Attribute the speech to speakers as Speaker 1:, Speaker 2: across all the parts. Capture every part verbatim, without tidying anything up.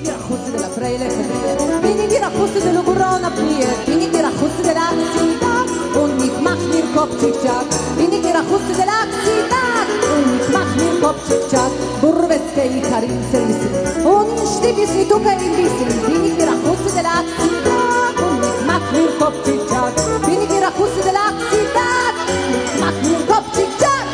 Speaker 1: ich dir Chusse de la Freile, bin ich dir Chusse de la Corona Pie, bin ich dir Chusse de la Ciudad, und ich mach mir Kopfchitschak, bin ich dir Chusse de la Ciudad, und ich mach mir Kopfchitschak, Burbeske ich Karim Service, und ich stieg es mit Uka in Wissen, bin ich dir Chusse de la Ciudad, und ich mach mir Kopfchitschak, bin ich dir Chusse de la Ciudad, ich mach mir Kopfchitschak.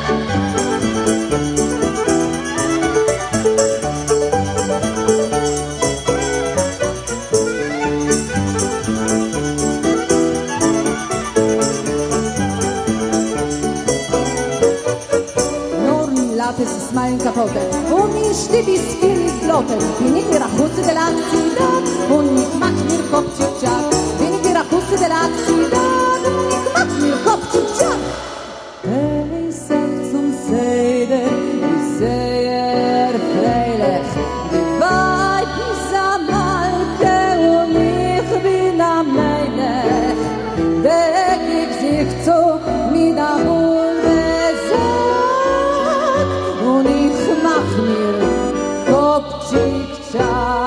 Speaker 1: Es ist mein Kapotte und ich stehe bis vier Flotte. Bin ich mir a Chusse de la Ciudad und ich mach mir Kopfchitschak. Bin ich mir a Chusse de la Ciudad und ich mach mir Kopfchitschak. Hey, sag zum Seide, ich sehe er freilich. Die Weib ist am Malke und ich bin am Leine. Deck ich sich zu mit am und ich mach mir Kopfchitschak.